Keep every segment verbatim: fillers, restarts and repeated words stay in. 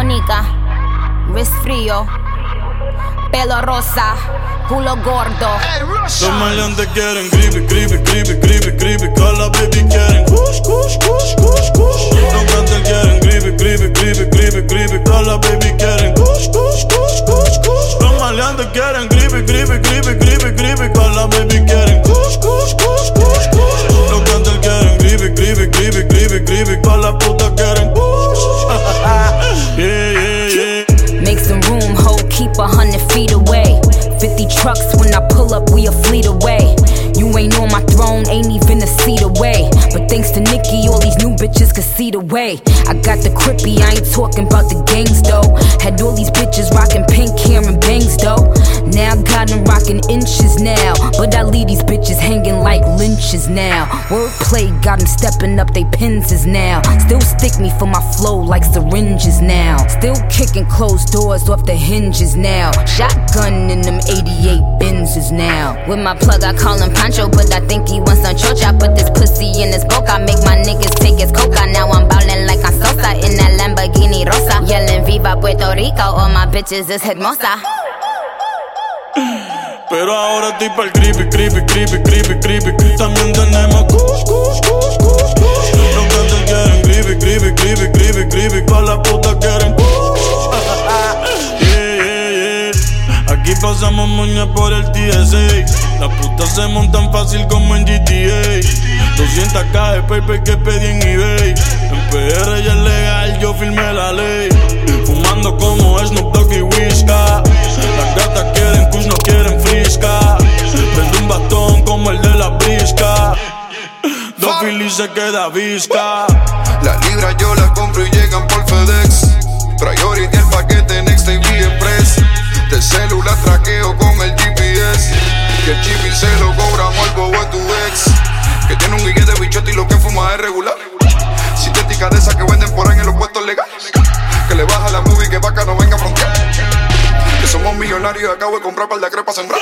Mónica, wrist frío, pelo rosa, culo gordo. Los maleantes quieren gripe, gripe, gripe, gripe, gripe. Con la baby quieren kush, kush, kush, kush, kush. Los cantantes quieren gripe, gripe, gripe, gripe, gripe. Con la baby quieren kush, kush, kush, kush, kush. Los maleantes quieren gripe, gripe, gripe, gripe, gripe. Con la baby quieren kush, kush, kush, kush, kush. Los cantantes quieren gripe, gripe, gripe, gripe, gripe. Con la puta quieren kush. Yeah, yeah, yeah. Make some room, ho, keep a hundred feet away. Fifty trucks when I pull up, we a fleet away. You ain't on my throne, ain't even a seat away. But thanks to Nicki, all these new bitches can see the way. I got the crippy, I ain't talking about the gangs though. Had all these bitches rocking pink hair and bangs though. Now I got them rocking inches now. But I leave these bitches hanging like lynches now. Wordplay got them stepping up they penses now. Still stick me for my flow like syringes now. Still kicking closed doors off the hinges now. Shotgun in them eighty-eight Benzes now. With my plug I call him Pancho, but I think he wants some chocha. Put this pussy in his boca, make my niggas take his coca. Now I'm ballin' like I'm Sosa in that Lamborghini Rosa. Yelling Viva Puerto Rico, all my bitches is hermosa. Pero ahora estoy pa'l creepy, creepy, creepy, creepy, creepy. También tenemos kush, kush, kush, kush, kush. Los cantantes quieren creepy, creepy, creepy, creepy, creepy. Con la puta quieren kush. Yeah, yeah, yeah. Aquí pasamos moña por el T S A. Las putas se montan fácil como en G T A. doscientas K de paper que pedí en eBay. En P R ya es legal, yo firmé la ley. Fumando como Snoop Dogg y Whisca. Las gatas quieren kush, no quieren frisca. Prendo un bastón como el de la brisca. Dos Philly se queda visca. Las libras yo las compro y llegan por FedEx. Priority el paquete Next T V Express. De celular traqueo con el G P S. Que el chip se lo cobramos al bobo de tu ex. Que tiene un guille de bichote y lo que fuma es regular. Sintética de esas que venden por ahí en los puestos legales. Que le baja la movie que vaca no venga a frontear. Que somos millonarios y acabo de comprar par de crepas sembrar.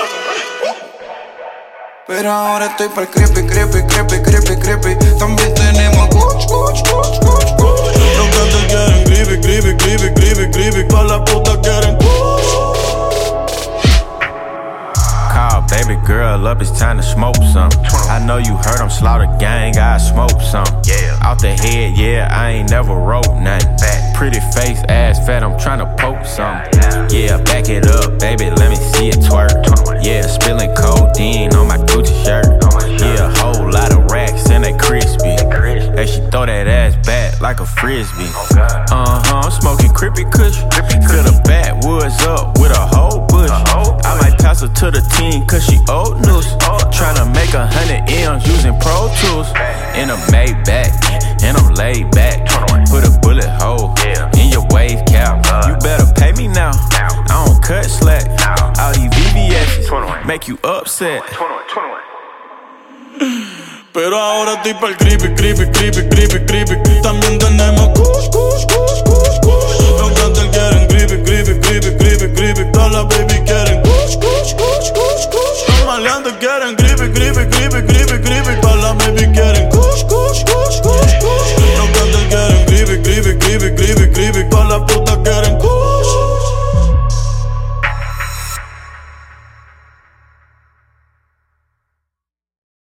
Pero ahora estoy pa'l creepy, creepy, creepy, creepy, creepy. También tenemos kuch, kuch, kuch, kuch, kuch. Los cantantes quieren creepy, creepy, creepy, creepy, creepy. Con la puta quieren kuch. Call baby girl up, it's time to smoke some. I know you heard I'm Slaughter Gang, I smoke some. Yeah. Out the head, yeah, I ain't never wrote nothing. Fat. Pretty face, ass fat, I'm tryna poke some. Yeah, back it up, baby, let me see it twerk. Yeah, spilling codeine on my Gucci shirt. Yeah, a whole lot of racks and they crispy. Hey, she throw that ass back like a frisbee. Uh-huh, I'm smoking crippy kush. Fill the backwoods up with a whole bush. I might toss her to the team cause she old news. Tryna make a hundred M's using Pro Tools. In a Maybach, and I'm laid back. Put a bullet hole in your wave cap. You better pay me now, I don't cut slack. All these V V S's make you upset. Pero ahora estoy pa'l creepy, creepy, creepy, creepy, creepy. También tenemos kush, kush, kush, kush, kush. Los cantantes quieren creepy, creepy, creepy, creepy, creepy. Todas las baby quieren kush, kush, kush, kush, kush. Los maleantes quieren creepy.